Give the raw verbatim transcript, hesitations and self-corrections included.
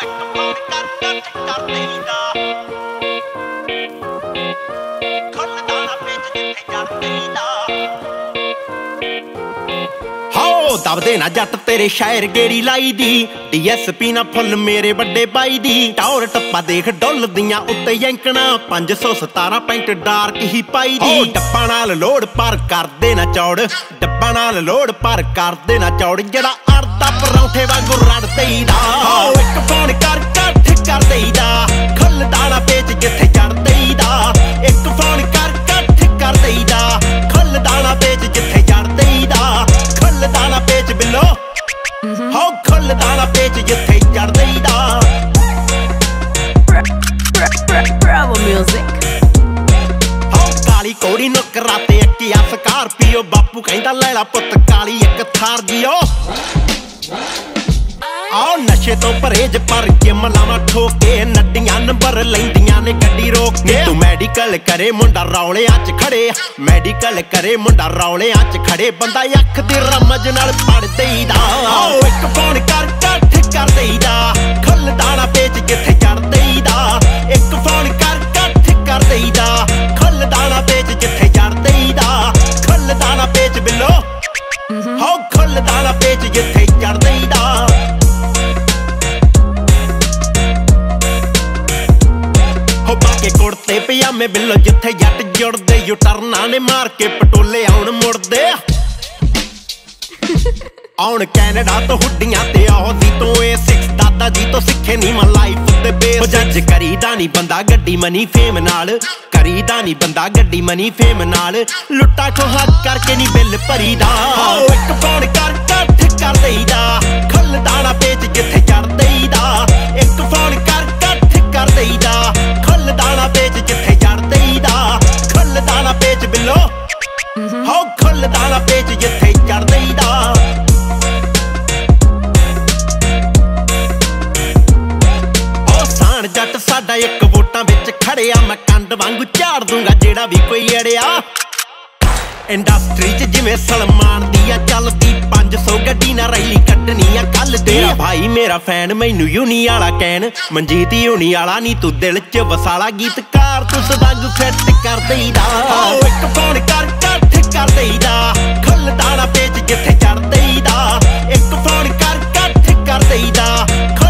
दबदे ना जट तेरे शायर गेड़ी लाई दी डी एस पी ना फुल मेरे बड़े बाई दी टौर टप्पा देख डुल दियां उत्ते यंकना पांच सौ सतारा पैंट डार्क ही पाई दी डब्बा नाल लोड पार कर दे ना चौड़ डब्बा नाल लोड पार कर दे ना चौड़ जड़ा अड़दा परौंठे वांगू रड़ देईदा एक फोन कर कट कर देईदा खुल दाना पेच जिथे चढ़ देईदा एक फोन कर कट कर देईदा खुल दाना पेच जिथे चढ़ देईदा दाना पेच बिलो हो खुल दाना पेच जिथे चढ़ देईदा Bravo music हो काली कोड़ी नु कराते अक्किया स्कार्पियो बापू कहंदा लैला पुत काली एक थार जियो आओ नशे तो परहेज पर जिम लावा ठोके नड्डियां नंबर लैंदियां ने गड्डी रोक के तू मेडिकल करे मुंडा रौलियां च खड़े मेडिकल करे मुंडा रौलियां च खड़े बंदा अख दी रमज नाल पड़ देईदा आओ एक फोन कर कट कर देईदा खुल दाना पेच जिथे चढ़ देईदा एक फोन कर कट कर देईदा खुल दाना पेच जिथे चढ़ देईदा खुल दाना पेच बिलो हो खुल दाना पेच जिथे चढ़ देईदा के कुड़ते पजामे बिल्लो जिथे जट जुड़दे यूटरना ने मार के पटोले आउण मुड़दे आउण कैनेडा तो हुड्डियां ते औदी तो ए सिक्स दादा जी तो सिखे नी मैं लाइफ दे बेस जज करीदा नी बंदा गड्डी मनी फेम नाल करीदा नी बंदा गड्डी मनी फेम नाल लुट्टा ठोहा करके नी बिल भरीदा एक फोन कर कट कर देईदा खुल दाना पेच जिथे चढ़ देईदा एक फोन कर कट कर देईदा खुल दाना पेच जिथे चढ़ देईदा खुल दाना पेच बिलो हो खुल दाना पेच जिथे चढ़ देईदा ओ सान जट साडा एक वोटां विच खड़िया मैं कंड वांगू झाड़ दूंगा जेड़ा भी कोई अड़िया इंडस्ट्री च जिवें सलमान दी आ चलदी पांच सौ गड्डी ना रैली कड्डनी आ कल तेरा भाई मेरा फैन मैनू यूनी आला कैन मनजीत यूनी आला नी तू दिल च वसाला गीतकार तू सदांग फिट कर देईदा एक फोन कर कट कर देईदा खुल दाना पेच जिथे चढ़ देईदा एक फोन कर कट कर देईदा